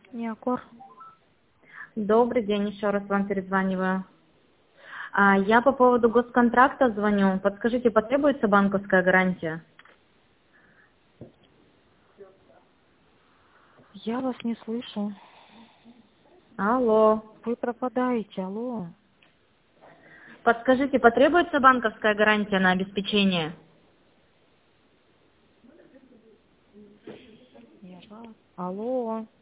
Неокор. Добрый день, еще раз вам перезваниваю. Я по поводу госконтракта звоню. Подскажите, потребуется банковская гарантия? Я вас не слышу. Алло. Вы пропадаете, алло. Подскажите, потребуется банковская гарантия на обеспечение? Алло.